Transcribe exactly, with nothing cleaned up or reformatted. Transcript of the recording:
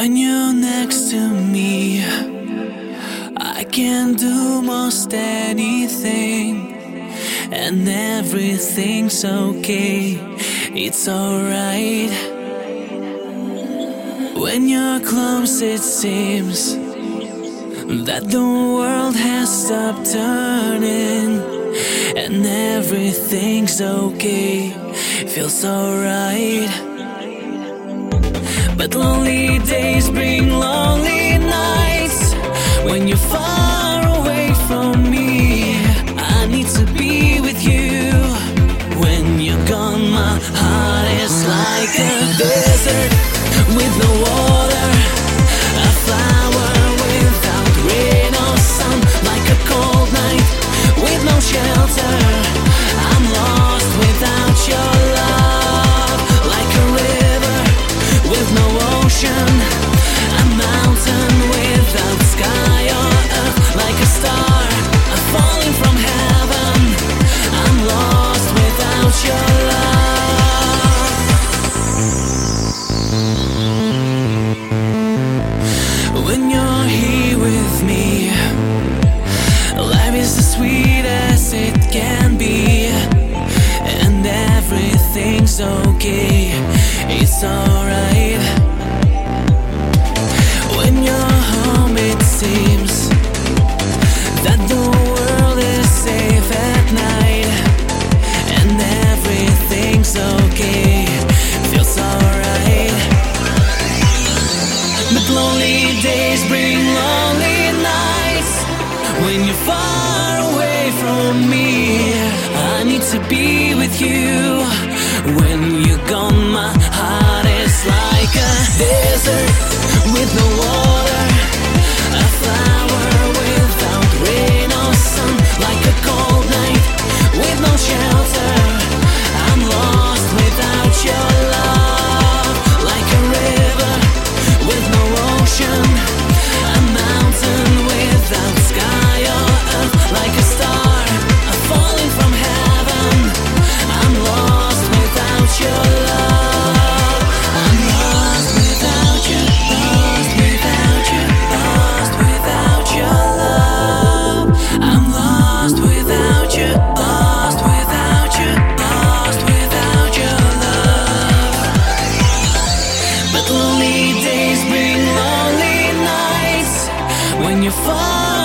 When you're next to me, I can do most anything, and everything's okay, it's alright. When you're close, it seems that the world has stopped turning, and everything's okay, feels alright. But lonely days bring lonely nights. When you're far away from me, I need to be with you. When you're gone, my heart is like a desert with no water, a flower without rain or sun, like a cold night with no shelter. I'm lost without your love, like a river with no ocean, a mountain without sky or earth, like a star, I'm falling from heaven. I'm lost without your love. When you're here with me, life is as sweet as it can be, and everything's okay, it's alright. When you're home, it seems that the world is safe at night, and everything's okay, feels alright. But lonely days bring lonely nights. When you're far away from me, I need to be with you. When you're gone, my heart is like a desert with no water, a flower without rain or sun, like a cold night with no shelter. I'm lost without your love, like a river with no ocean, a mountain without sky or earth, like a star, I'm falling from heaven. I'm lost without your love. I'm lost without you, lost without you, lost without your love. I'm lost without you, lost without you, lost without your love. But lonely days bring lonely nights. When you're far